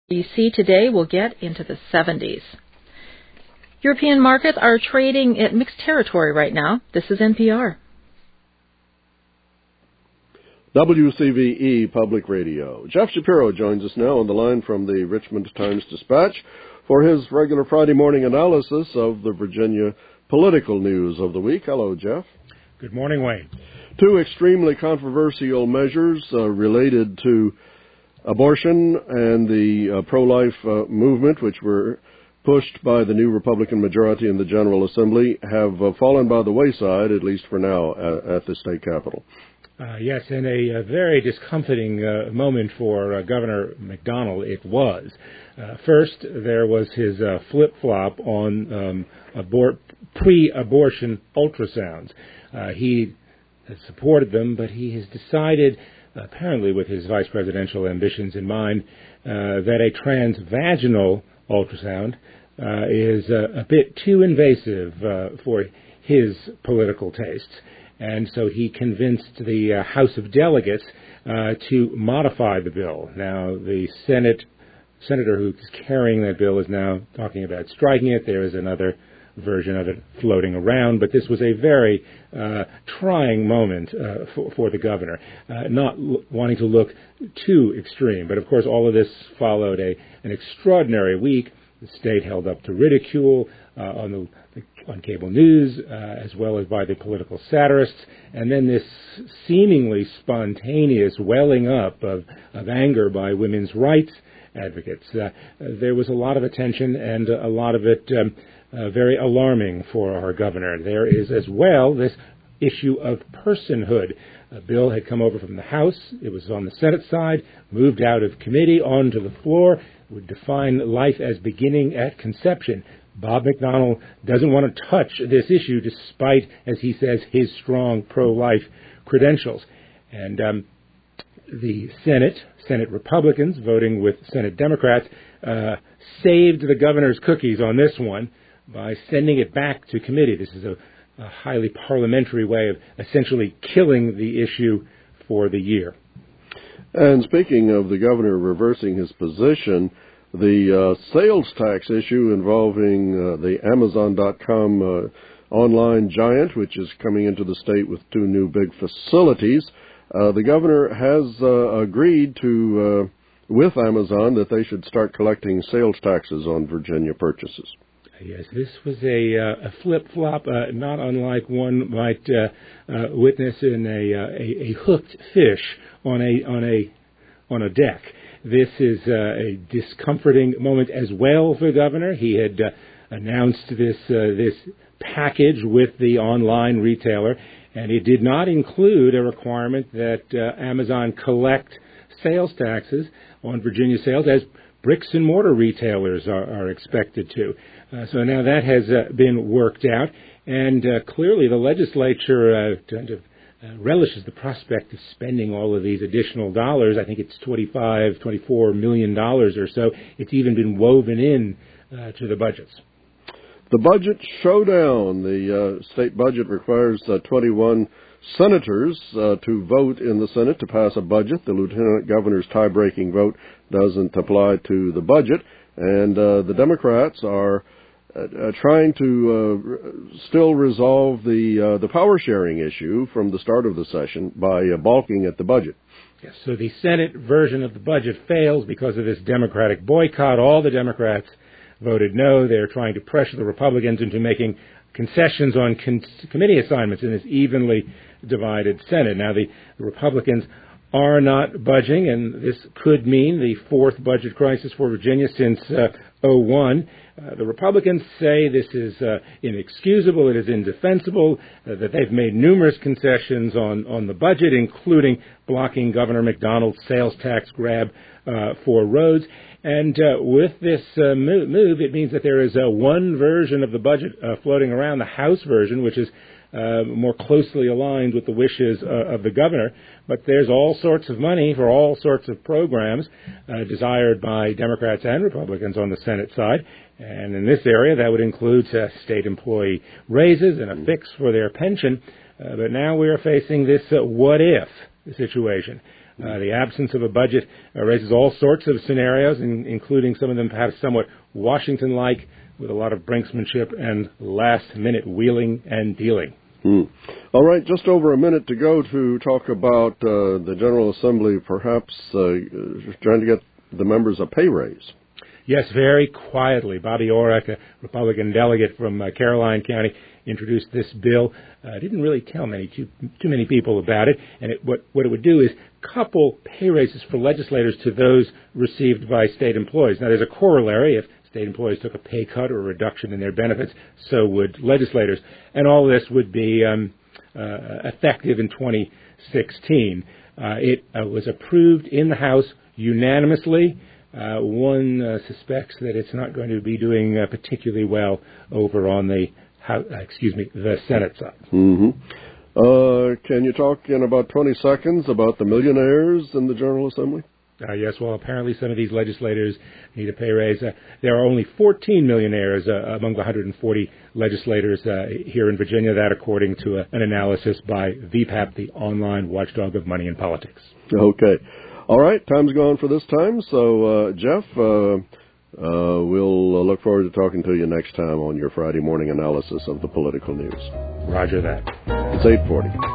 BC today will get into the 70s. European markets are trading at mixed territory right now. This is NPR. WCVE Public Radio. Jeff Shapiro joins us now on the line from the Richmond Times-Dispatch for his regular Friday morning analysis of the Virginia political news of the week. Hello, Jeff. Good morning, Wayne. Two extremely controversial measures related to abortion and the pro-life movement, which were pushed by the new Republican majority in the General Assembly, have fallen by the wayside, at least for now, at the state capitol. Yes, in a very discomforting moment for Governor McDonnell, it was. First, there was his flip-flop on pre-abortion ultrasounds. He has supported them, but he has decided, apparently with his vice presidential ambitions in mind, that a transvaginal ultrasound is a bit too invasive for his political tastes. And so he convinced the House of Delegates to modify the bill. Now, the senator who is carrying that bill is now talking about striking it. There is another version of it floating around, but this was a very trying moment for the governor, not wanting to look too extreme. But, of course, all of this followed an extraordinary week. The state held up to ridicule on cable news, as well as by the political satirists, and then this seemingly spontaneous welling up of anger by women's rights advocates. There was a lot of attention, and a lot of it very alarming for our governor. There is as well this issue of personhood. A bill had come over from the House. It was on the Senate side, moved out of committee onto the floor. It would define life as beginning at conception. Bob McDonnell doesn't want to touch this issue despite, as he says, his strong pro-life credentials. And the Senate Republicans, voting with Senate Democrats, saved the governor's cookies on this one by sending it back to committee. This is a highly parliamentary way of essentially killing the issue for the year. And speaking of the governor reversing his position, the sales tax issue involving the Amazon.com online giant, which is coming into the state with two new big facilities, the governor has agreed to, with Amazon, that they should start collecting sales taxes on Virginia purchases. Yes, this was a flip-flop, not unlike one might witness in a hooked fish on a deck. This is a discomforting moment as well for the governor. He had announced this package with the online retailer, and it did not include a requirement that Amazon collect sales taxes on Virginia sales as bricks and mortar retailers are expected to. So now that has been worked out, and clearly the legislature relishes the prospect of spending all of these additional dollars. I think it's $24 million or so. It's even been woven in to the budgets. The budget showdown. The state budget requires 21 senators to vote in the Senate to pass a budget. The lieutenant governor's tie-breaking vote doesn't apply to the budget, and the Democrats are trying to still resolve the power-sharing issue from the start of the session by balking at the budget. Yes, so the Senate version of the budget fails because of this Democratic boycott. All the Democrats voted no. They're trying to pressure the Republicans into making concessions on committee assignments in this evenly divided Senate. Now, the Republicans are not budging, and this could mean the fourth budget crisis for Virginia since 2001. The Republicans say this is inexcusable, it is indefensible, that they've made numerous concessions on the budget, including blocking Governor McDonnell's sales tax grab for roads. And with this move, it means that there is one version of the budget floating around, the House version, which is more closely aligned with the wishes of the governor. But there's all sorts of money for all sorts of programs desired by Democrats and Republicans on the Senate side. And in this area, that would include state employee raises and a fix for their pension. But now we are facing this what-if situation. The absence of a budget raises all sorts of scenarios, including some of them perhaps somewhat Washington-like, with a lot of brinksmanship and last-minute wheeling and dealing. All right, just over a minute to go to talk about the General Assembly perhaps trying to get the members a pay raise. Yes, very quietly. Bobby Orrick, a Republican delegate from Caroline County, introduced this bill. Didn't really tell too many people about it. And what it would do is couple pay raises for legislators to those received by state employees. Now, there's a corollary. If state employees took a pay cut or a reduction in their benefits, so would legislators. And all this would be effective in 2016. It was approved in the House unanimously. One suspects that it's not going to be doing particularly well over on the Senate side. Mm-hmm. Can you talk in about 20 seconds about the millionaires in the General Assembly? Yes, well, apparently some of these legislators need a pay raise. There are only 14 millionaires among the 140 legislators here in Virginia, that according to an analysis by VPAP, the online watchdog of money and politics. Okay. All right, time's gone for this time. So, Jeff, we'll look forward to talking to you next time on your Friday morning analysis of the political news. Roger that. It's 8:40.